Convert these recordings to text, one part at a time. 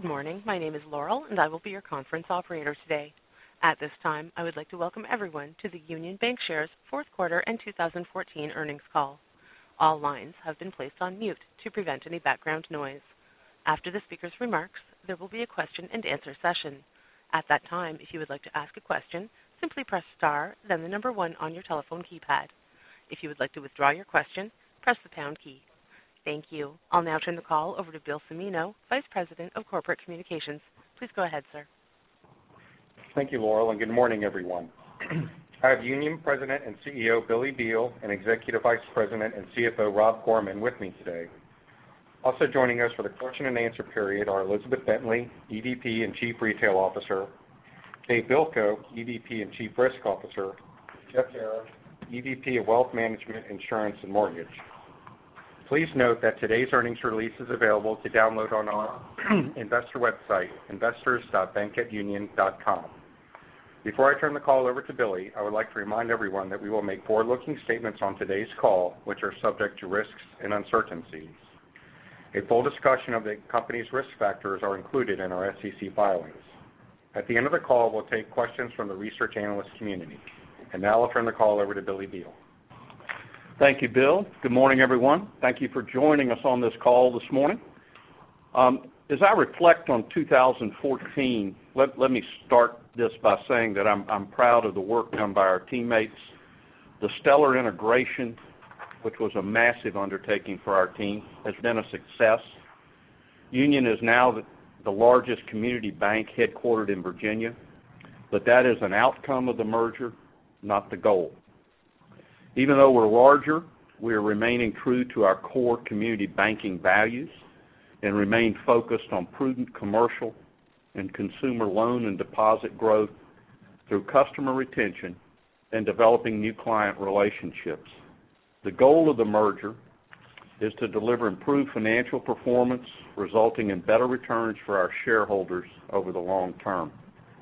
morning. My name is Laurel, and I will be your conference operator today. At this time, I would like to welcome everyone to the Union Bankshares fourth quarter and 2014 earnings call. All lines have been placed on mute to prevent any background noise. After the speaker's remarks, there will be a question-and-answer session. At that time, if you would like to ask a question, simply press star, then the number 1 on your telephone keypad. If you would like to withdraw your question, press the pound key. Thank you. I'll now turn the call over to Bill Cimino, Vice President of Corporate Communications. Please go ahead, sir. Thank you, Laurel, and good morning, everyone. I have Union President and CEO Billy Beal and Executive Vice President and CFO Rob Gorman with me today. Also joining us for the question and answer period are Elizabeth Bentley, EVP and Chief Retail Officer, Dave Bilko, EVP and Chief Risk Officer, Jeff Harris, EVP of Wealth Management, Insurance, and Mortgage. Please note that today's earnings release is available to download on our investor website, investors.bankatunion.com. Before I turn the call over to Billy, I would like to remind everyone that we will make forward-looking statements on today's call, which are subject to risks and uncertainties. A full discussion of the company's risk factors are included in our SEC filings. At the end of the call, we'll take questions from the research analyst community. And now I'll turn the call over to Billy Beal. Thank you, Bill. Good morning, everyone. Thank you for joining us on this call this morning. As I reflect on 2014, let me start this by saying that I'm proud of the work done by our teammates. The stellar integration, which was a massive undertaking for our team, has been a success. Union is now the largest community bank headquartered in Virginia, but that is an outcome of the merger, not the goal. Even though we're larger, we are remaining true to our core community banking values and remain focused on prudent commercial and consumer loan and deposit growth through customer retention and developing new client relationships. The goal of the merger is to deliver improved financial performance, resulting in better returns for our shareholders over the long term.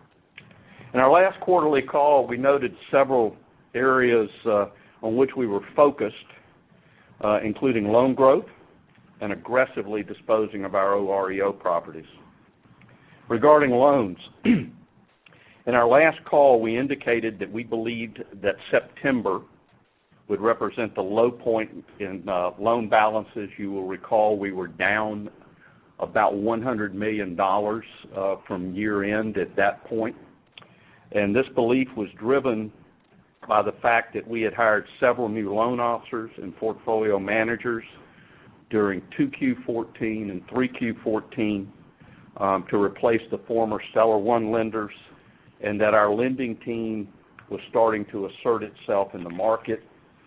In our last quarterly call, we noted several areas on which we were focused, including loan growth and aggressively disposing of our OREO properties. Regarding loans, in our last call, we indicated that we believed that September would represent the low point in loan balances. You will recall we were down about $100 million from year end at that point. And this belief was driven by the fact that we had hired several new loan officers and portfolio managers during 2Q14 and 3Q14 to replace the former Stellar One lenders, and that our lending team was starting to assert itself in the market.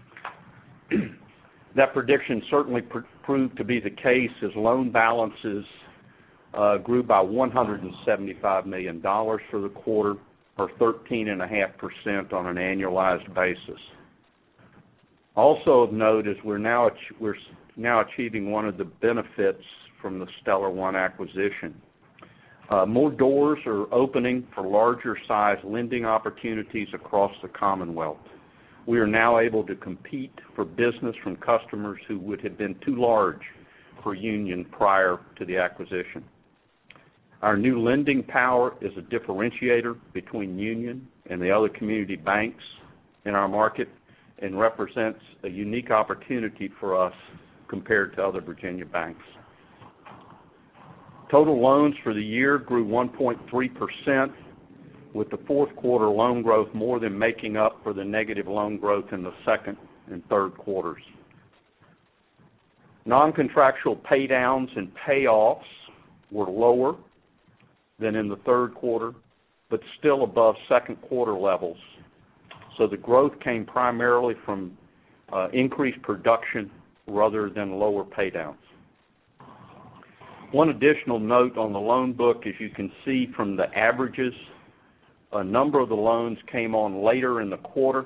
That prediction certainly proved to be the case as loan balances grew by $175 million for the quarter, or 13.5% on an annualized basis. Also of note is we're now achieving one of the benefits from the Stellar One acquisition. More doors are opening for larger size lending opportunities across the Commonwealth. We are now able to compete for business from customers who would have been too large for Union prior to the acquisition. Our new lending power is a differentiator between Union and the other community banks in our market and represents a unique opportunity for us compared to other Virginia banks. Total loans for the year grew 1.3%, with the fourth quarter loan growth more than making up for the negative loan growth in the second and third quarters. Non-contractual paydowns and payoffs were lower than in the third quarter, but still above second quarter levels. So the growth came primarily from increased production rather than lower paydowns. One additional note on the loan book, as you can see from the averages, a number of the loans came on later in the quarter.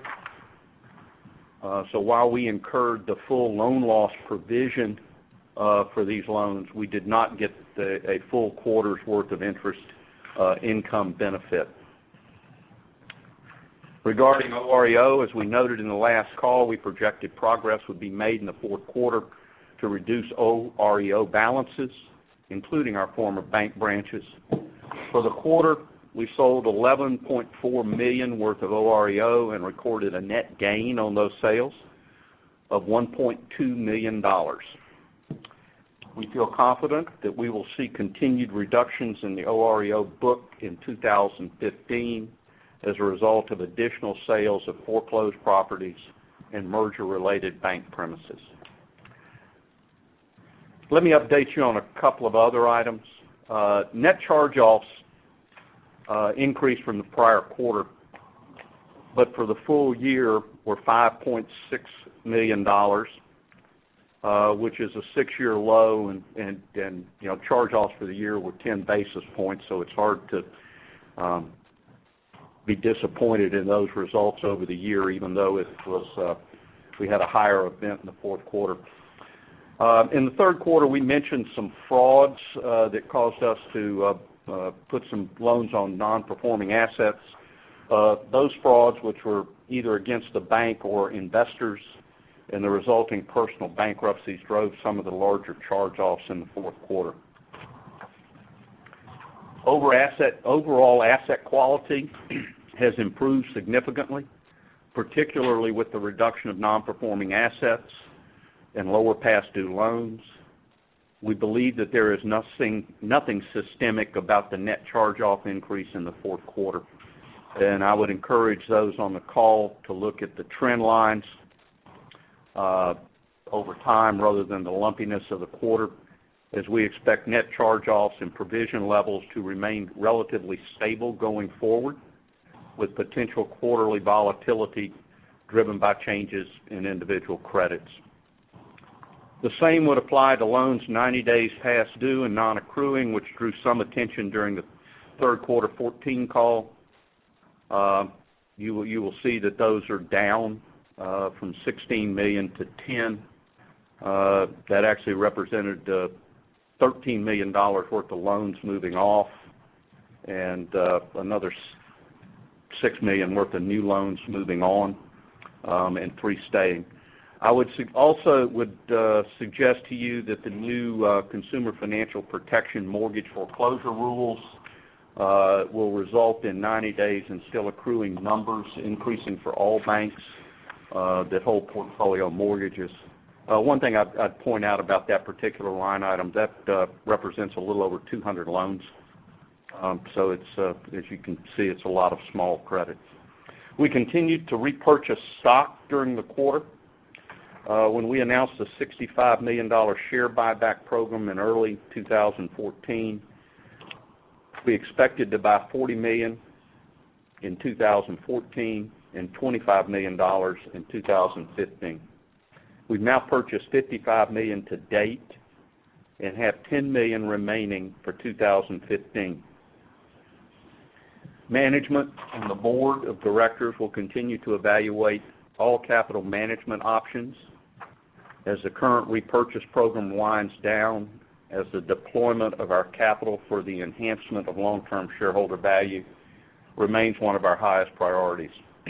So while we incurred the full loan loss provision for these loans, we did not get a full quarter's worth of interest income benefit. Regarding OREO, as we noted in the last call, we projected progress would be made in the fourth quarter to reduce OREO balances. including our former bank branches. For the quarter, we sold $11.4 million worth of OREO and recorded a net gain on those sales of $1.2 million. We feel confident that we will see continued reductions in the OREO book in 2015 as a result of additional sales of foreclosed properties and merger-related bank premises. Let me update you on a couple of other items. Net charge-offs increased from the prior quarter, but for the full year were $5.6 million, which is a 6-year low, and charge-offs for the year were 10 basis points, so it's hard to be disappointed in those results over the year, even though it was we had a higher event in the fourth quarter. In the third quarter, we mentioned some frauds that caused us to put some loans on non-performing assets. Those frauds, which were either against the bank or investors, and the resulting personal bankruptcies drove some of the larger charge-offs in the fourth quarter. Overall asset quality has improved significantly, particularly with the reduction of non-performing assets and lower past due loans. We believe that there is nothing systemic about the net charge-off increase in the fourth quarter, and I would encourage those on the call to look at the trend lines over time rather than the lumpiness of the quarter, as we expect net charge-offs and provision levels to remain relatively stable going forward, with potential quarterly volatility driven by changes in individual credits. The same would apply to loans 90 days past due and non-accruing, which drew some attention during the third quarter 14 call. You will see that those are down from $16 million to $10 million. That actually represented $13 million worth of loans moving off and another $6 million worth of new loans moving on and 3 staying. I would also suggest to you that the new Consumer Financial Protection mortgage foreclosure rules will result in 90 days and still accruing numbers increasing for all banks that hold portfolio mortgages. One thing I'd point out about that particular line item, that represents a little over 200 loans. So it's, as you can see, it's a lot of small credits. We continued to repurchase stock during the quarter. When we announced the $65 million share buyback program in early 2014, we expected to buy $40 million in 2014 and $25 million in 2015. We've now purchased $55 million to date and have $10 million remaining for 2015. Management and the board of directors will continue to evaluate all capital management options as the current repurchase program winds down, as the deployment of our capital for the enhancement of long-term shareholder value remains one of our highest priorities.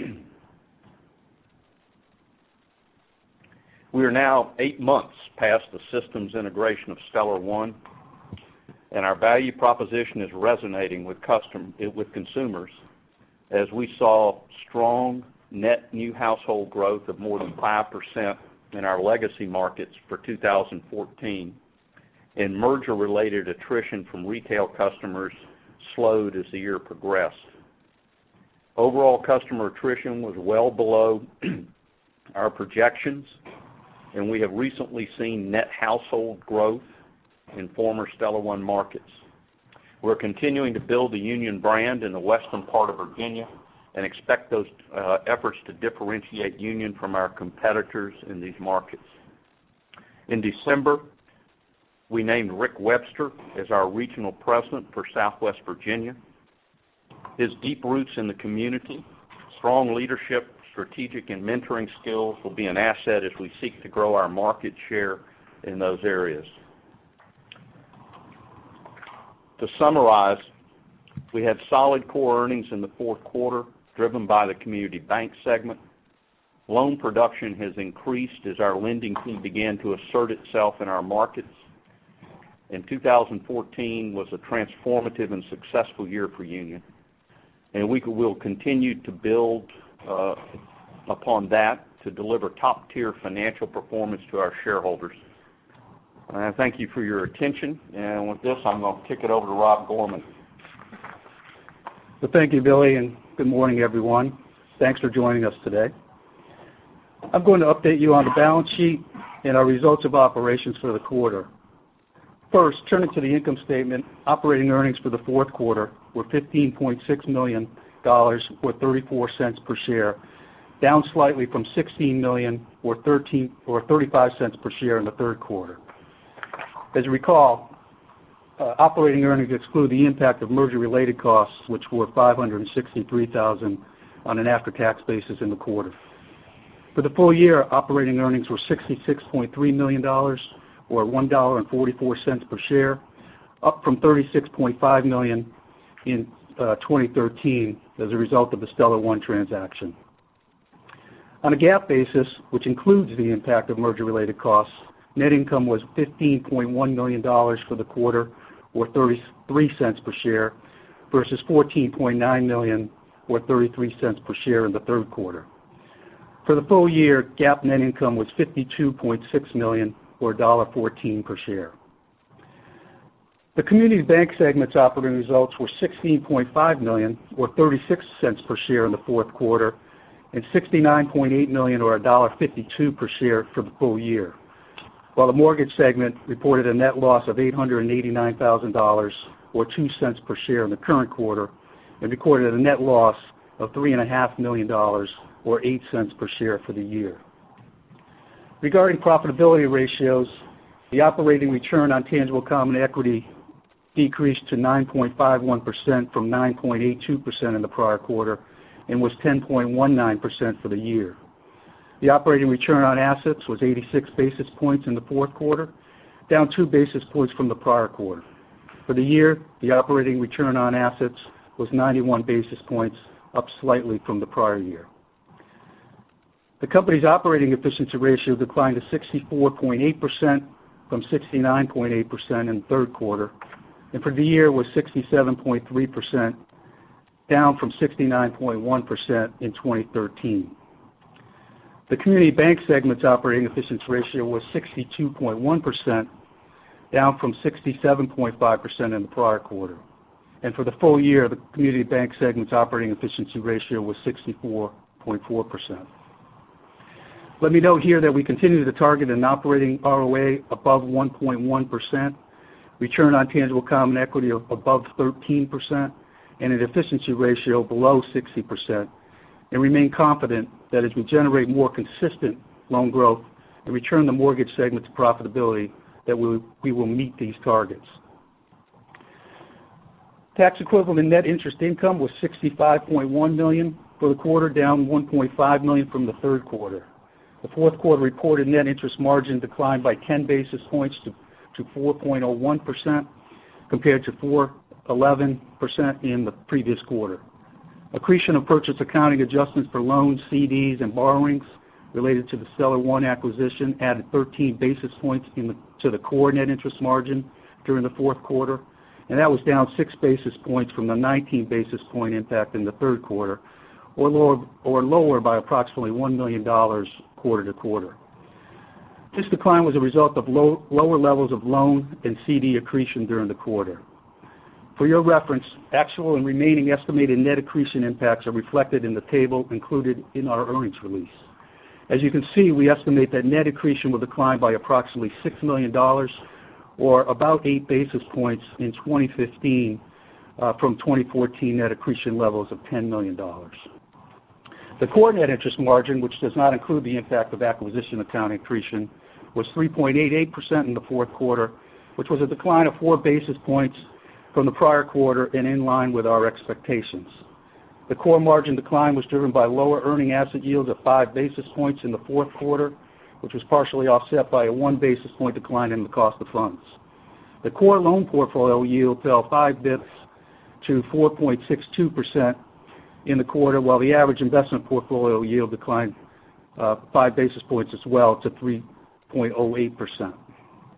We are now 8 months past the systems integration of Stellar One, and our value proposition is resonating with consumers, as we saw strong net new household growth of more than 5% in our legacy markets for 2014, and merger-related attrition from retail customers slowed as the year progressed. Overall customer attrition was well below our projections, and we have recently seen net household growth in former Stellar One markets. We're continuing to build the Union brand in the western part of Virginia and expect those efforts to differentiate Union from our competitors in these markets. In December, we named Rick Webster as our regional president for Southwest Virginia. His deep roots in the community, strong leadership, strategic and mentoring skills will be an asset as we seek to grow our market share in those areas. To summarize, we had solid core earnings in the fourth quarter, driven by the community bank segment. Loan production has increased as our lending team began to assert itself in our markets. and 2014 was a transformative and successful year for Union, and we will continue to build upon that to deliver top-tier financial performance to our shareholders. I thank you for your attention, and with this, I'm going to kick it over to Rob Gorman. Well, thank you, Billy, and good morning, everyone. Thanks for joining us today. I'm going to update you on the balance sheet and our results of operations for the quarter. First, turning to the income statement, operating earnings for the fourth quarter were $15.6 million, or 34 cents per share, down slightly from $16 million, or 35 cents per share in the third quarter. As you recall, operating earnings exclude the impact of merger-related costs, which were $563,000 on an after-tax basis in the quarter. For the full year, operating earnings were $66.3 million, or $1.44 per share, up from $36.5 million in 2013 as a result of the Stellar One transaction. On a GAAP basis, which includes the impact of merger-related costs, net income was $15.1 million for the quarter, or 33 cents per share, versus $14.9 million, or 33 cents per share in the third quarter. For the full year, GAAP net income was $52.6 million, or $1.14 per share. The community bank segment's operating results were $16.5 million, or 36 cents per share in the fourth quarter, and $69.8 million, or $1.52 per share for the full year, while the mortgage segment reported a net loss of $889,000, or 2 cents per share in the current quarter, and recorded a net loss of $3.5 million, or 8 cents per share for the year. Regarding profitability ratios, the operating return on tangible common equity decreased to 9.51% from 9.82% in the prior quarter, and was 10.19% for the year. The operating return on assets was 86 basis points in the fourth quarter, down 2 basis points from the prior quarter. For the year, the operating return on assets was 91 basis points, up slightly from the prior year. The company's operating efficiency ratio declined to 64.8% from 69.8% in the third quarter, and for the year was 67.3%, down from 69.1% in 2013. The community bank segment's operating efficiency ratio was 62.1%, down from 67.5% in the prior quarter. And for the full year, the community bank segment's operating efficiency ratio was 64.4%. Let me note here that we continue to target an operating ROA above 1.1%, return on tangible common equity of above 13%, and an efficiency ratio below 60%, and remain confident that as we generate more consistent loan growth and return the mortgage segment to profitability, that we will meet these targets. Tax equivalent net interest income was $65.1 million for the quarter, down $1.5 million from the third quarter. The fourth quarter reported net interest margin declined by 10 basis points to 4.01% compared to 4.11% in the previous quarter. Accretion of purchase accounting adjustments for loans, CDs, and borrowings related to the Stellar One acquisition added 13 basis points to the core net interest margin during the fourth quarter, and that was down 6 basis points from the 19 basis point impact in the third quarter, or lower by approximately $1 million quarter to quarter. This decline was a result of lower levels of loan and CD accretion during the quarter. For your reference, actual and remaining estimated net accretion impacts are reflected in the table included in our earnings release. As you can see, we estimate that net accretion will decline by approximately $6 million, or about 8 basis points in 2015 from 2014 net accretion levels of $10 million. The core net interest margin, which does not include the impact of acquisition accounting accretion, was 3.88% in the fourth quarter, which was a decline of 4 basis points from the prior quarter and in line with our expectations. The core margin decline was driven by lower earning asset yields of 5 basis points in the fourth quarter, which was partially offset by a 1 basis point decline in the cost of funds. The core loan portfolio yield fell 5 basis points to 4.62% in the quarter, while the average investment portfolio yield declined 5 basis points as well to 3.08%.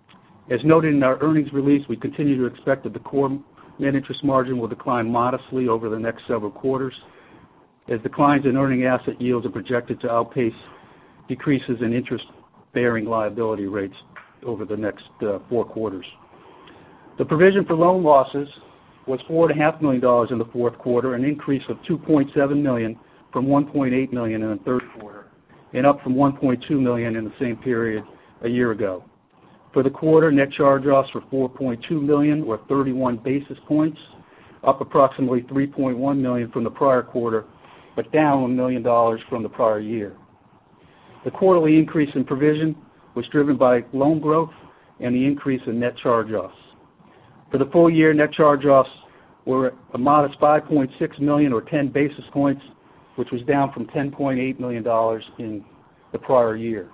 As noted in our earnings release, we continue to expect that the core net interest margin will decline modestly over the next several quarters, as declines in earning asset yields are projected to outpace decreases in interest-bearing liability rates over the next 4 quarters. The provision for loan losses was $4.5 million in the fourth quarter, an increase of $2.7 million from $1.8 million in the third quarter, and up from $1.2 million in the same period a year ago. For the quarter, net charge-offs were $4.2 million, or 31 basis points, up approximately $3.1 million from the prior quarter, but down $1 million from the prior year. The quarterly increase in provision was driven by loan growth and the increase in net charge-offs. For the full year, net charge-offs were a modest $5.6 million, or 10 basis points, which was down from $10.8 million in the prior year.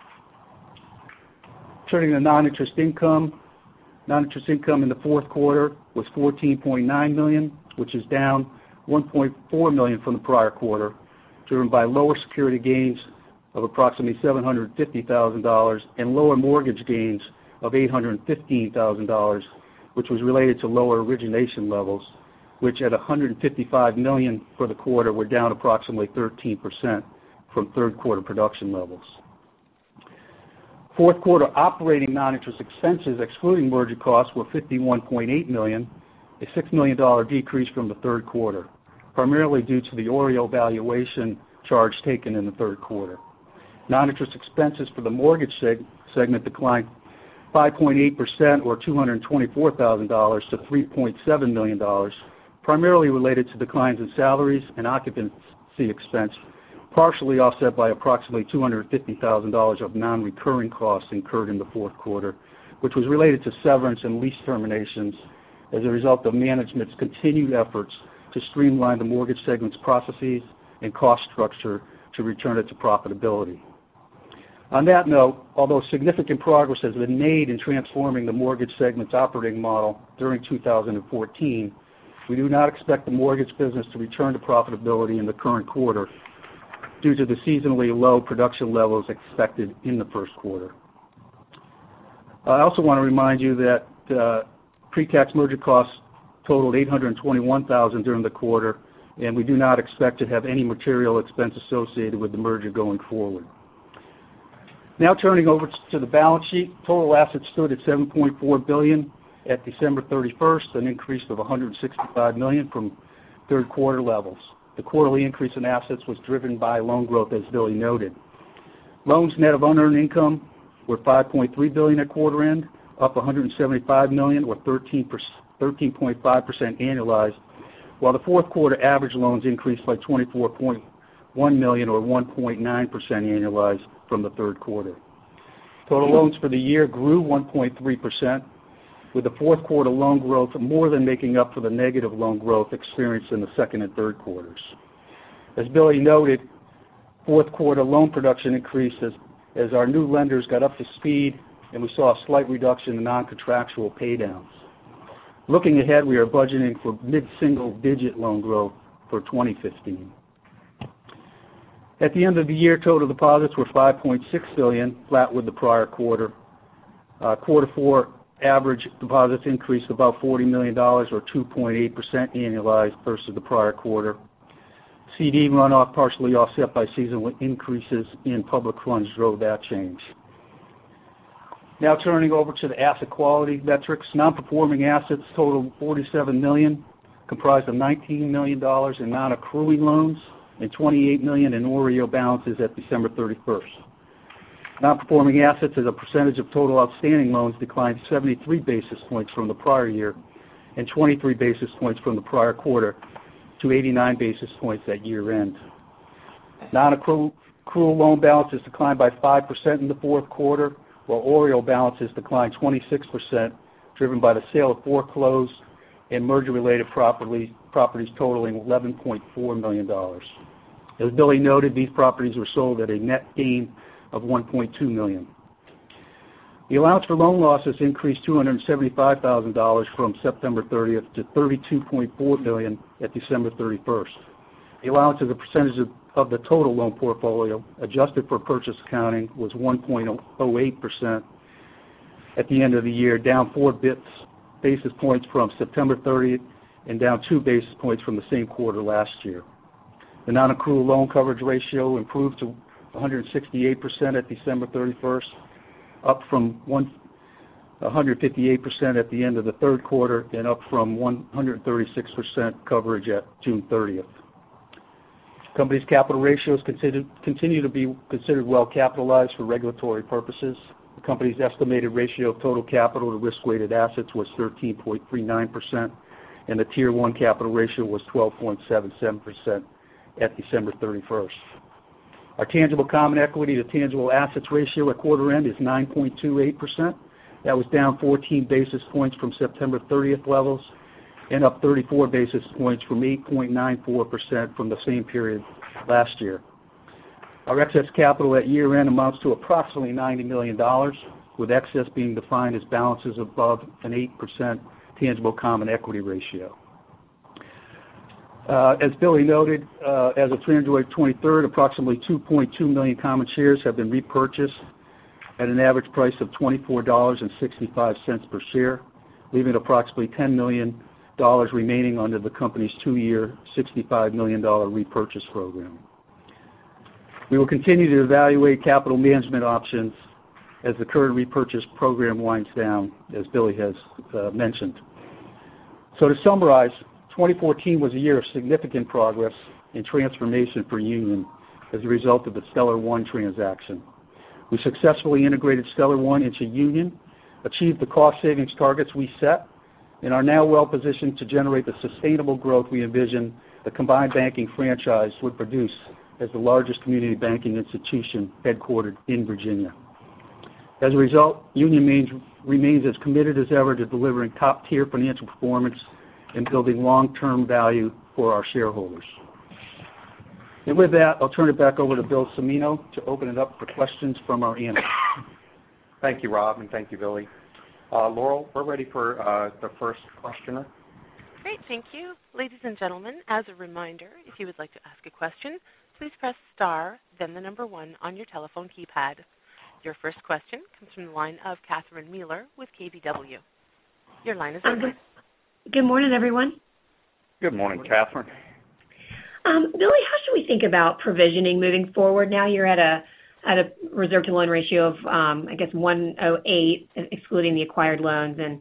Turning to non-interest income. Non-interest income in the fourth quarter was $14.9 million, which is down $1.4 million from the prior quarter, driven by lower security gains of approximately $750,000 and lower mortgage gains of $815,000, which was related to lower origination levels, which at $155 million for the quarter were down approximately 13% from third quarter production levels. Fourth quarter operating non-interest expenses, excluding merger costs, were $51.8 million, a $6 million decrease from the third quarter, primarily due to the OREO valuation charge taken in the third quarter. Non-interest expenses for the mortgage segment declined 5.8%, or $224,000 to $3.7 million, primarily related to declines in salaries and occupancy expense, partially offset by approximately $250,000 of non-recurring costs incurred in the fourth quarter, which was related to severance and lease terminations as a result of management's continued efforts to streamline the mortgage segment's processes and cost structure to return it to profitability. On that note, although significant progress has been made in transforming the mortgage segment's operating model during 2014, we do not expect the mortgage business to return to profitability in the current quarter due to the seasonally low production levels expected in the first quarter. I also want to remind you that pre-tax merger costs totaled $821,000 during the quarter, and we do not expect to have any material expense associated with the merger going forward. Now turning over to the balance sheet, total assets stood at $7.4 billion at December 31st, an increase of $165 million from third quarter levels. The quarterly increase in assets was driven by loan growth, as Billy noted. Loans net of unearned income were $5.3 billion at quarter end, up $175 million, or 13.5% annualized, while the fourth quarter average loans increased by $24.1 million, or 1.9% annualized from the third quarter. Total loans for the year grew 1.3%, with the fourth quarter loan growth more than making up for the negative loan growth experienced in the second and third quarters. As Billy noted, fourth quarter loan production increased as our new lenders got up to speed, and we saw a slight reduction in non-contractual paydowns. Looking ahead, we are budgeting for mid-single-digit loan growth for 2015. At the end of the year, total deposits were $5.6 billion, flat with the prior quarter. Quarter four average deposits increased about $40 million, or 2.8% annualized versus the prior quarter. CD runoff, partially offset by seasonal increases in public funds, drove that change. Now turning over to the asset quality metrics. Non-performing assets totaled $47 million, comprised of $19 million in non-accruing loans and $28 million in OREO balances at December 31st. Non-performing assets as a percentage of total outstanding loans declined 73 basis points from the prior year and 23 basis points from the prior quarter to 89 basis points at year end. Non-accrual loan balances declined by 5% in the fourth quarter, while OREO balances declined 26%, driven by the sale of foreclosed and merger-related properties totaling $11.4 million. As Billy noted, these properties were sold at a net gain of $1.2 million. The allowance for loan losses increased $275,000 from September 30th to $32.4 million at December 31st. The allowance as a percentage of the total loan portfolio, adjusted for purchase accounting, was 1.08%, at the end of the year, down 4 basis points from September 30th and down 2 basis points from the same quarter last year. The non-accrual loan coverage ratio improved to 168% at December 31st, up from 158% at the end of the third quarter and up from 136% coverage at June 30th. The company's capital ratios continue to be considered well capitalized for regulatory purposes. The company's estimated ratio of total capital to risk-weighted assets was 13.39%, and the Tier 1 capital ratio was 12.77% at December 31st. Our tangible common equity to tangible assets ratio at quarter end is 9.28%. That was down 14 basis points from September 30th levels and up 34 basis points from 8.94% from the same period last year. Our excess capital at year end amounts to approximately $90 million, with excess being defined as balances above an 8% tangible common equity ratio. As Billy noted, as of January 23rd, approximately 2.2 million common shares have been repurchased at an average price of $24.65 per share, leaving approximately $10 million remaining under the company's 2-year, $65 million repurchase program. We will continue to evaluate capital management options as the current repurchase program winds down, as Billy has mentioned. So to summarize, 2014 was a year of significant progress and transformation for Union as a result of the Stellar One transaction. We successfully integrated Stellar One into Union, achieved the cost savings targets we set, and are now well positioned to generate the sustainable growth we envision the combined banking franchise would produce as the largest community banking institution headquartered in Virginia. As a result, Union remains as committed as ever to delivering top-tier financial performance and building long-term value for our shareholders. And with that, I'll turn it back over to Bill Cimino to open it up for questions from our analysts. Thank you, Rob, and thank you, Billy. Laurel, we're ready for the first questioner. Great, thank you. Ladies and gentlemen, as a reminder, if you would like to ask a question, please press star, then the number 1 on your telephone keypad. Your first question comes from the line of Catherine Mealor with KBW. Your line is open. Good morning, everyone. Good morning, Catherine. Billy, how should we think about provisioning moving forward? Now you're at a reserve to loan ratio of, 108, excluding the acquired loans, and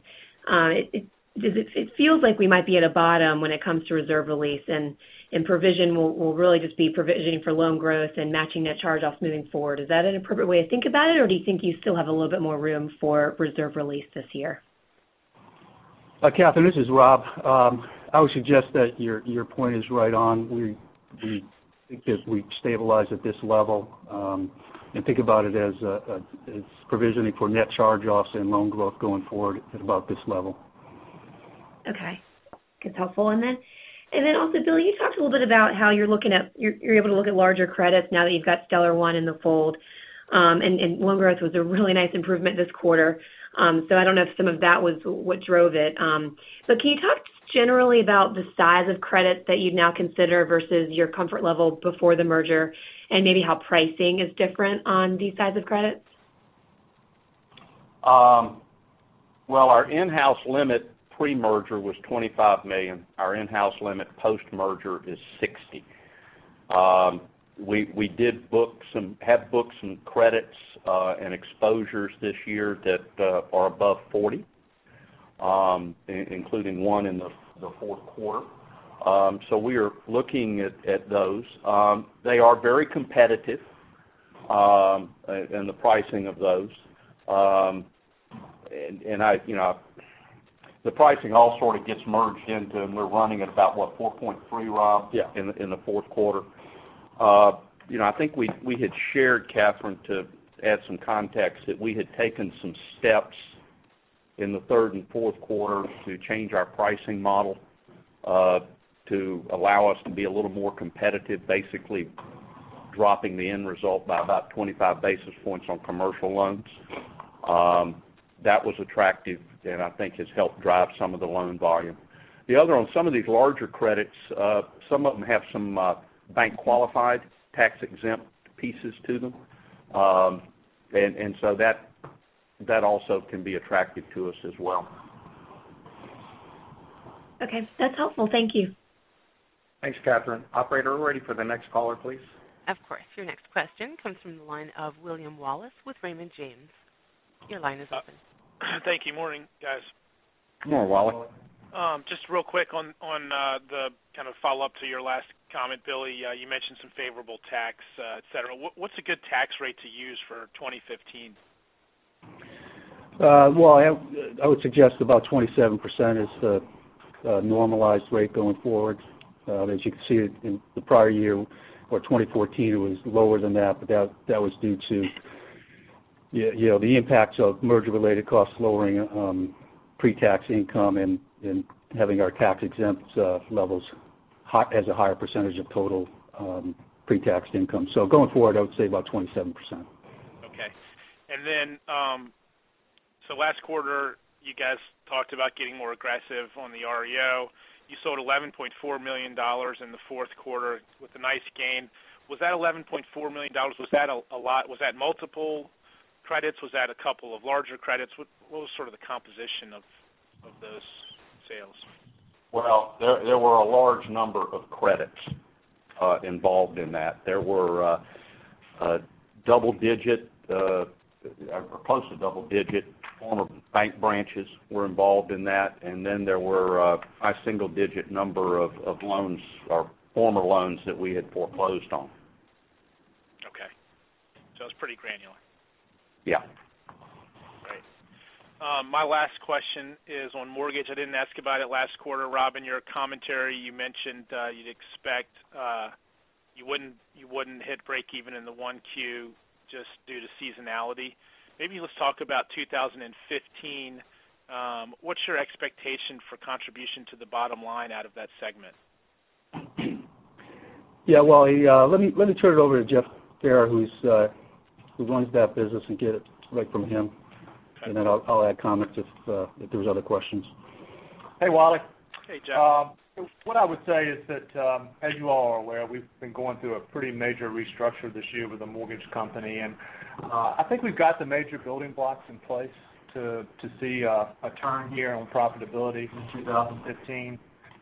it feels like we might be at a bottom when it comes to reserve release, and provision will really just be provisioning for loan growth and matching net charge-offs moving forward. Is that an appropriate way to think about it, or do you think you still have a little bit more room for reserve release this year? Catherine, this is Rob. I would suggest that your point is right on. We think that we stabilize at this level and think about it as provisioning for net charge-offs and loan growth going forward at about this level. Okay, that's helpful. And then also, Billy, you talked a little bit about how you're able to look at larger credits now that you've got Stellar One in the fold, and loan growth was a really nice improvement this quarter. So I don't know if some of that was what drove it. But can you talk generally about the size of credit that you'd now consider versus your comfort level before the merger, and maybe how pricing is different on these size of credits? Well, our in-house limit pre-merger was $25 million. Our in-house limit post-merger is $60 million. We did booked some credits and exposures this year that are above 40, including one in the fourth quarter. So we are looking at those. They are very competitive, and the pricing of those. The pricing all sort of gets merged into, and we're running at about 4.3, Rob? Yeah. In the fourth quarter. I think we had shared, Catherine, to add some context, that we had taken some steps in the third and fourth quarter to change our pricing model to allow us to be a little more competitive, basically dropping the end result by about 25 basis points on commercial loans. That was attractive, and I think has helped drive some of the loan volume. The other, on some of these larger credits, some of them have some bank qualified, tax exempt pieces to them, and so that also can be attractive to us as well. Okay, that's helpful. Thank you. Thanks, Catherine. Operator, we're ready for the next caller, please. Of course. Your next question comes from the line of William Wallace with Raymond James. Your line is open. Thank you. Morning, guys. Good morning, Wally. Just real quick on the kind of follow-up to your last comment, Billy. You mentioned some favorable tax, et cetera. What's a good tax rate to use for 2015? Well, I would suggest about 27% is the normalized rate going forward. As you can see in the prior year, or 2014, it was lower than that, but that was due to the impacts of merger-related costs lowering pre-tax income and having our tax-exempt levels as a higher percentage of total pre-tax income. So going forward, I would say about 27%. Okay. And then, so last quarter, you guys talked about getting more aggressive on the REO. You sold $11.4 million in the fourth quarter with a nice gain. Was that $11.4 million, was that a lot? Was that multiple credits? Was that a couple of larger credits? What was sort of the composition of those sales? Well, there were a large number of credits involved in that. There were double-digit, or close to double-digit former bank branches were involved in that, and then there were a single-digit number of loans or former loans that we had foreclosed on. Okay. So it's pretty granular. Yeah. Great. My last question is on mortgage. I didn't ask about it last quarter. Rob, in your commentary, you mentioned you'd expect you wouldn't hit break even in the 1Q just due to seasonality. Maybe let's talk about 2015. What's your expectation for contribution to the bottom line out of that segment? Yeah, well, let me turn it over to Jeff Farrar, who runs that business, and get it right from him, okay. And then I'll add comments if there's other questions. Hey, Wally. Hey, Jeff. What I would say is that, as you all are aware, we've been going through a pretty major restructure this year with the mortgage company, and I think we've got the major building blocks in place to see a turn here on profitability in 2015.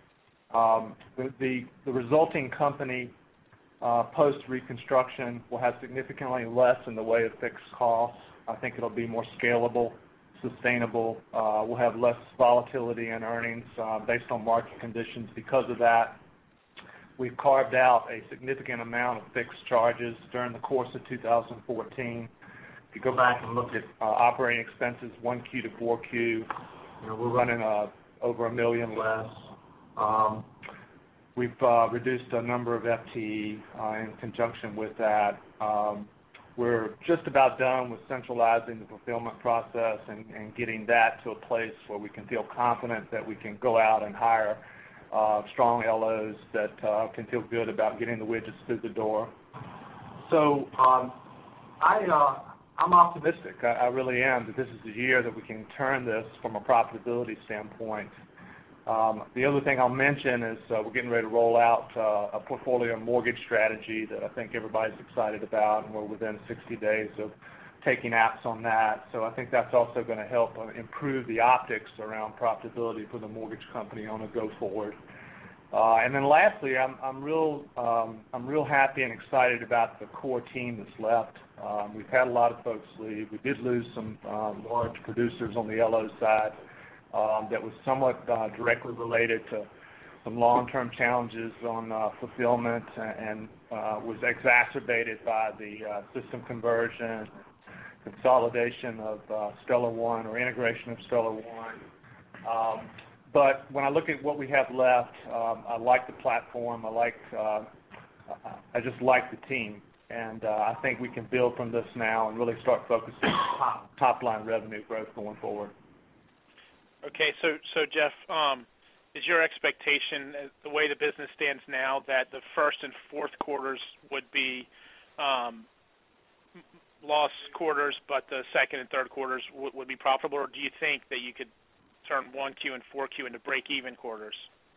The resulting company post-reconstruction will have significantly less in the way of fixed costs. I think it'll be more scalable, sustainable. We'll have less volatility in earnings based on market conditions because of that. We've carved out a significant amount of fixed charges during the course of 2014. If you go back and look at operating expenses 1Q to 4Q, we're running over $1 million less. We've reduced a number of FTE in conjunction with that. We're just about done with centralizing the fulfillment process and getting that to a place where we can feel confident that we can go out and hire strong LOs that can feel good about getting the widgets through the door. So I'm optimistic. I really am that this is the year that we can turn this from a profitability standpoint. The other thing I'll mention is we're getting ready to roll out a portfolio mortgage strategy that I think everybody's excited about, and we're within 60 days of taking apps on that. So I think that's also going to help improve the optics around profitability for the mortgage company on a go-forward. And then lastly, I'm real happy and excited about the core team that's left. We've had a lot of folks leave. We did lose some large producers on the LO side. That was somewhat directly related to some long-term challenges on fulfillment and was exacerbated by the system conversion, consolidation of Stellar One or integration of Stellar One. But when I look at what we have left, I like the platform. I just like the team. And I think we can build from this now and really start focusing on top-line revenue growth going forward. Okay, so Jeff, is your expectation, the way the business stands now, that the first and fourth quarters would be loss quarters, but the second and third quarters would be profitable, or do you think that you could turn 1Q and 4Q into break-even quarters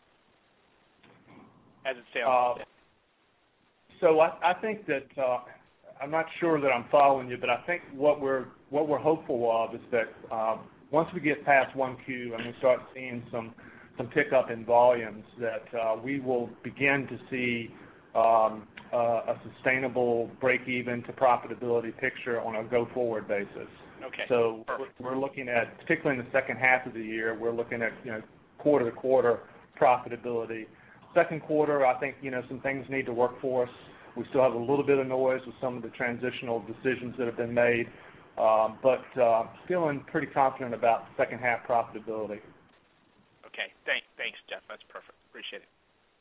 as it stands? So I think that I'm not sure that I'm following you, but I think what we're what we're hopeful of is that once we get past 1Q and we start seeing some pickup in volumes, that we will begin to see a sustainable break-even to profitability picture on a go-forward basis. Okay. So Perfect. we're looking at, particularly in the second half of the year, we're looking at quarter-to-quarter profitability. Second quarter, I think some things need to work for us. We still have a little bit of noise with some of the transitional decisions that have been made, but feeling pretty confident about second half profitability. Okay. Thanks, Jeff. That's perfect. Appreciate it.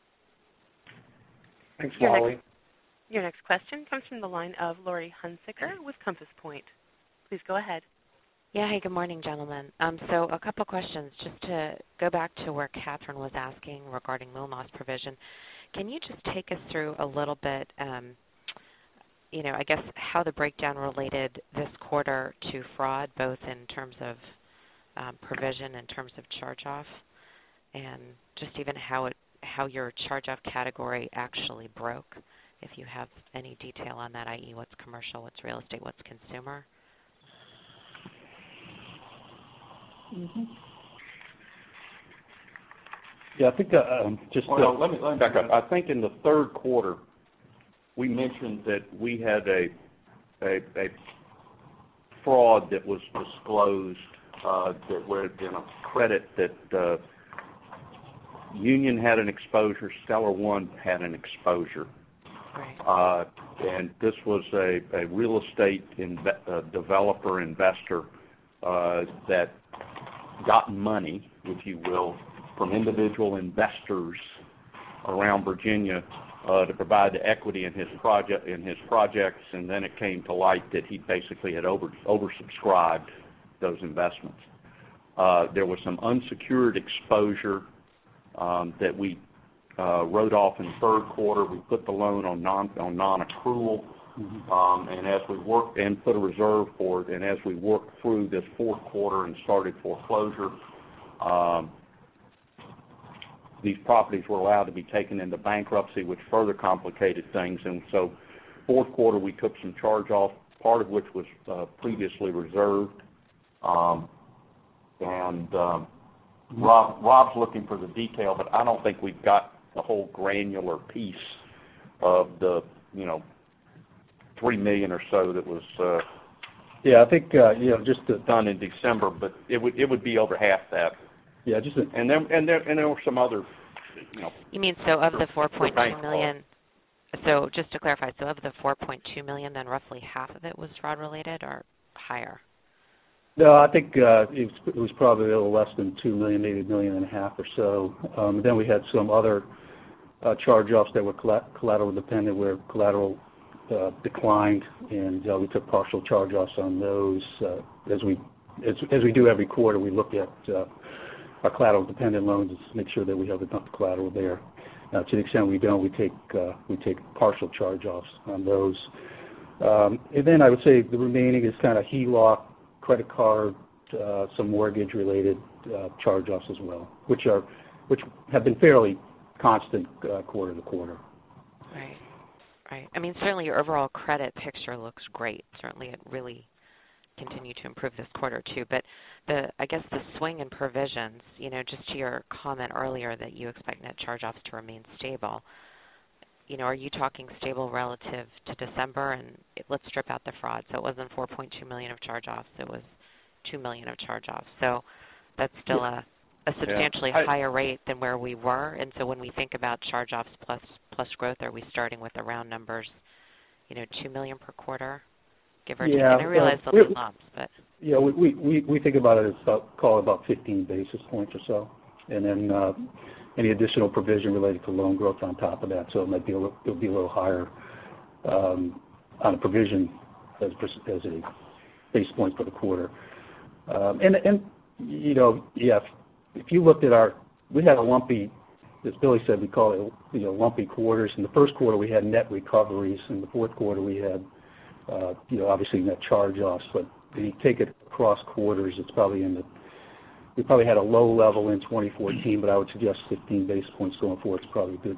Thanks, Wally. Your next question comes from the line of Lori Hunsicker with Compass Point. Please go ahead. Yeah, hey, good morning, gentlemen. So a couple questions. Just to go back to where Catherine was asking regarding loan loss provision, can you just take us through a little bit, I guess, how the breakdown related this quarter to fraud, both in terms of provision, in terms of charge-off, and just even how your charge-off category actually broke, if you have any detail on that, i.e. what's commercial, what's real estate, what's consumer? Mm-hmm. Yeah, I think let me back up. I think in the third quarter, we mentioned that we had a fraud that was disclosed that where in a credit that Union had an exposure, Stellar One had an exposure. Right. And this was a real estate developer investor that got money, if you will, from individual investors around Virginia to provide the equity in his projects, and then it came to light that he basically had oversubscribed those investments. There was some unsecured exposure that we wrote off in the third quarter. We put the loan on non-accrual, and as we worked and put a reserve for it, and as we worked through this fourth quarter and started foreclosure, these properties were allowed to be taken into bankruptcy, which further complicated things. And so fourth quarter we took some charge-off, part of which was previously reserved. Rob's looking for the detail, but I don't think we've got the whole granular piece of the, $3 million or so that was I think just done in December, but it would be over half that. Yeah, and there were some other, You mean so of the $4.2 million? So just to clarify, so of the $4.2 million, then roughly half of it was fraud related or higher? No, I think it was probably a little less than $2 million, maybe $1.5 million or so. Then we had some other charge-offs that were collateral dependent, where collateral declined, and we took partial charge-offs on those. As we do every quarter, we look at our collateral dependent loans to make sure that we have enough collateral there. To the extent we don't, we take partial charge-offs on those. And then I would say the remaining is kind of HELOC, credit card, some mortgage-related charge-offs as well, which have been fairly constant quarter to quarter. Right. I mean, certainly your overall credit picture looks great. Certainly it really continued to improve this quarter too. But I guess the swing in provisions, just to your comment earlier that you expect net charge-offs to remain stable, are you talking stable relative to December? And let's strip out the fraud. So it wasn't $4.2 million of charge-offs. It was $2 million of charge-offs. So that's still a substantially higher rate than where we were. And so when we think about charge-offs plus growth, are we starting with the round numbers, $2 million per quarter, give or take? And I realize there'll be lumps, but yeah, we think about it as call it about 15 basis points or so, and then any additional provision related to loan growth on top of that. So it'll be a little higher on a provision as a basis point for the quarter. If you looked at we had a lumpy, as Billy said, we call it lumpy quarters. In the first quarter we had net recoveries. In the fourth quarter we had obviously net charge-offs. But when you take it across quarters, it's probably we probably had a low level in 2014, but I would suggest 15 basis points going forward is probably good.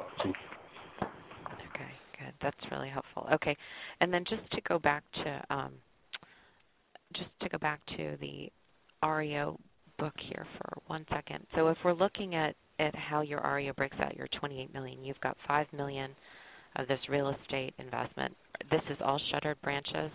Okay, good. That's really helpful. Okay, and then just to go back to just to go back to the REO book here for 1 second. So if we're looking at how your REO breaks out your $28 million, you've got $5 million of this real estate investment. This is all shuttered branches?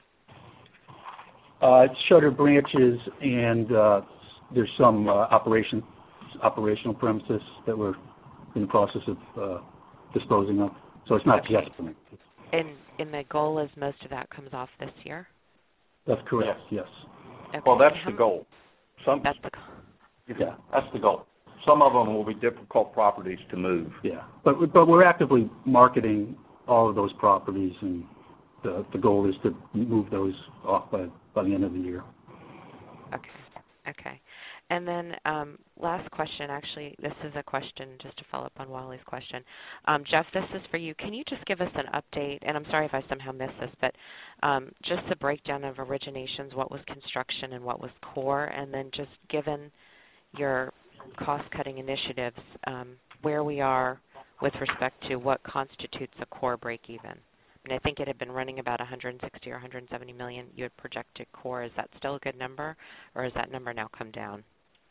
Shuttered branches, and there's some operational premises that we're in the process of disposing of. So it's not just branches. And the goal is most of that comes off this year? That's correct, yes. Okay. Well, that's the goal. That's the goal. Yeah, that's the goal. Some of them will be difficult properties to move. Yeah, but we're actively marketing all of those properties, and the goal is to move those off by the end of the year. Okay. And then last question, actually, this is a question just to follow up on Wally's question. Jeff, this is for you. Can you just give us an update, and I'm sorry if I somehow missed this, but just the breakdown of originations, what was construction and what was core, and then just given your cost-cutting initiatives, where we are with respect to what constitutes a core break-even. And I think it had been running about 160 or 170 million. You had projected core. Is that still a good number, or has that number now come down?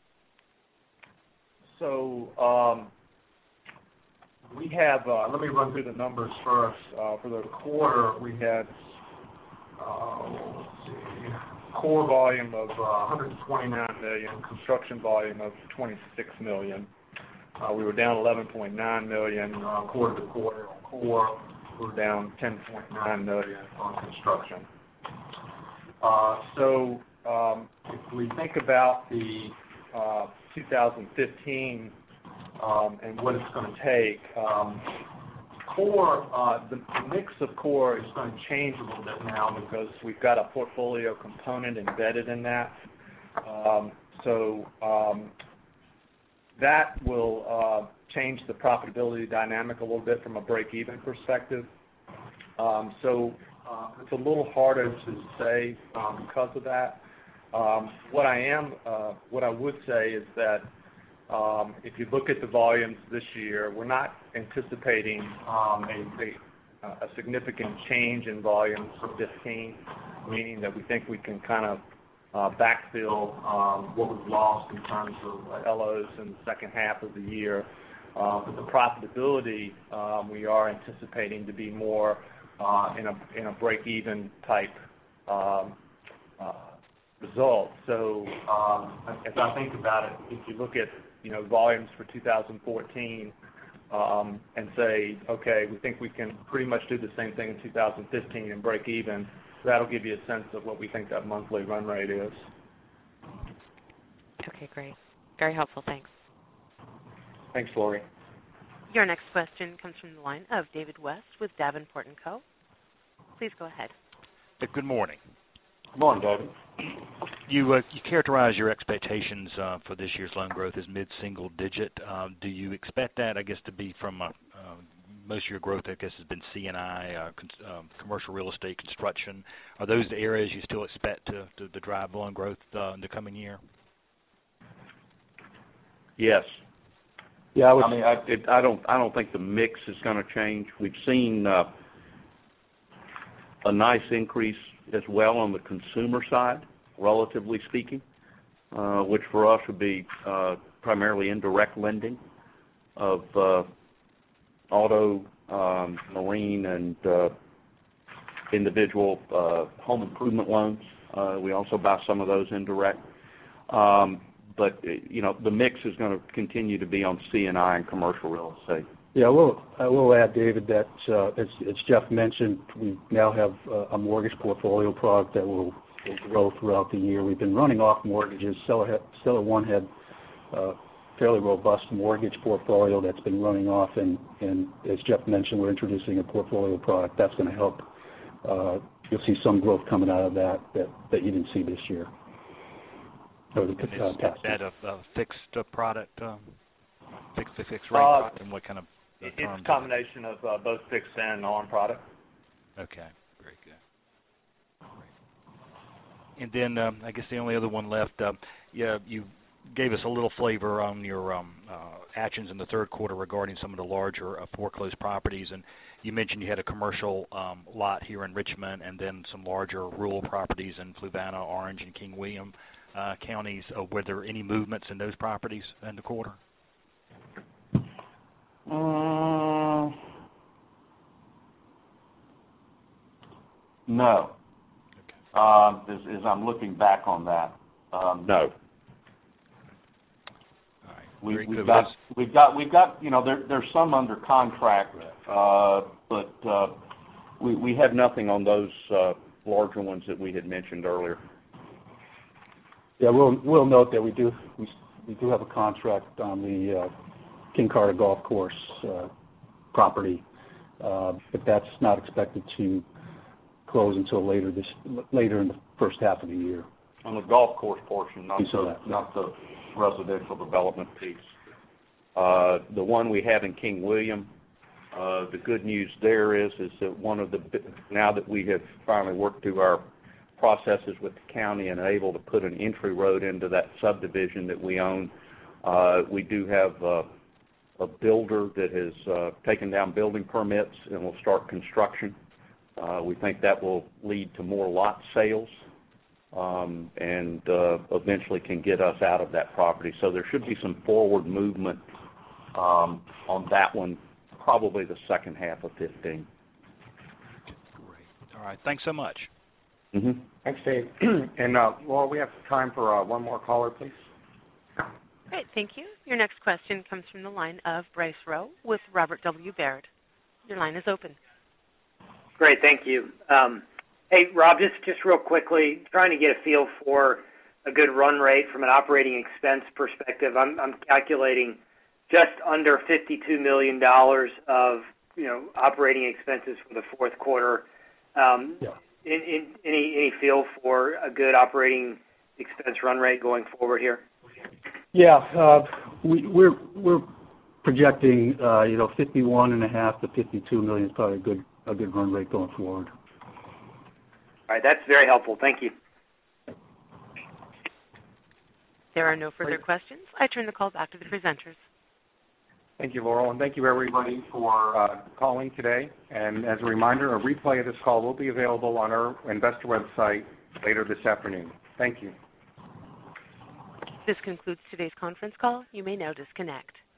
So we have, let me run through the numbers first. For the quarter, we had, core volume of 129 million, construction volume of 26 million. We were down 11.9 million quarter to quarter on core. We were down 10.9 million on construction. So if we think about the 2015 and what it's going to take, core, the mix of core is going to change a little bit now because we've got a portfolio component embedded in that. So that will change the profitability dynamic a little bit from a break-even perspective. So it's a little harder to say because of that. What I would say is that if you look at the volumes this year, we're not anticipating a significant change in volumes for 2015, meaning that we think we can kind of backfill what we've lost in terms of LOs in the second half of the year. But the profitability we are anticipating to be more in a break-even type result. So as I think about it, if you look at volumes for 2014 and say, okay, we think we can pretty much do the same thing in 2015 and break even, that'll give you a sense of what we think that monthly run rate is. Okay, great. Very helpful. Thanks. Thanks, Lori. Your next question comes from the line of David West with Davenport & Co. Please go ahead. Good morning. Good morning, David. You characterize your expectations for this year's loan growth as mid-single digit. Do you expect that, I guess, to be from most of your growth, I guess, has been C&I, commercial real estate, construction. Are those the areas you still expect to drive loan growth in the coming year? Yes. Yeah, I don't think the mix is going to change. We've seen a nice increase as well on the consumer side, relatively speaking, which for us would be primarily indirect lending of auto, marine, and individual home improvement loans. We also buy some of those indirect. But, the mix is going to continue to be on C&I and commercial real estate. Yeah, I will add, David, that as Jeff mentioned, we now have a mortgage portfolio product that will grow throughout the year. We've been running off mortgages. Stellar One had a fairly robust mortgage portfolio that's been running off, and as Jeff mentioned, we're introducing a portfolio product that's going to help. You'll see some growth coming out of that you didn't see this year. Is that a fixed product, fixed rate product, and what kind of It's a combination of both fixed and non-product. Okay, very good. And then I guess the only other one left, you gave us a little flavor on your actions in the third quarter regarding some of the larger foreclosed properties, and you mentioned you had a commercial lot here in Richmond and then some larger rural properties in Fluvanna, Orange, and King William counties. Were there any movements in those properties in the quarter? No. Okay. As I'm looking back on that, no. We've got you know, there's some under contract, but we have nothing on those larger ones that we had mentioned earlier. Yeah, we'll note that we do have a contract on the King Carter Golf Course property, but that's not expected to close until later in the first half of the year. On the golf course portion, not the residential development piece. The one we have in King William, the good news there is that now that we have finally worked through our processes with the county and are able to put an entry road into that subdivision that we own, we do have a builder that has taken down building permits and will start construction. We think that will lead to more lot sales and eventually can get us out of that property. So there should be some forward movement on that one, probably the second half of 2015. Great. All right. Thanks so much. Mm-hmm. Thanks, Dave. And, Laura, we have time for one more caller, please. Great, thank you. Your next question comes from the line of Bryce Rowe with Robert W. Baird. Your line is open. Great, thank you. Hey, Rob, just real quickly, trying to get a feel for a good run rate from an operating expense perspective. I'm calculating just under $52 million of operating expenses for the fourth quarter. Yeah. Any feel for a good operating expense run rate going forward here? Yeah, we're projecting 51.5 to 52 million is probably a good run rate going forward. All right, that's very helpful. Thank you. There are no further questions. I turn the call back to the presenters. Thank you, Laurel, and thank you, everybody, for calling today. And as a reminder, a replay of this call will be available on our investor website later this afternoon. Thank you. This concludes today's conference call. You may now disconnect.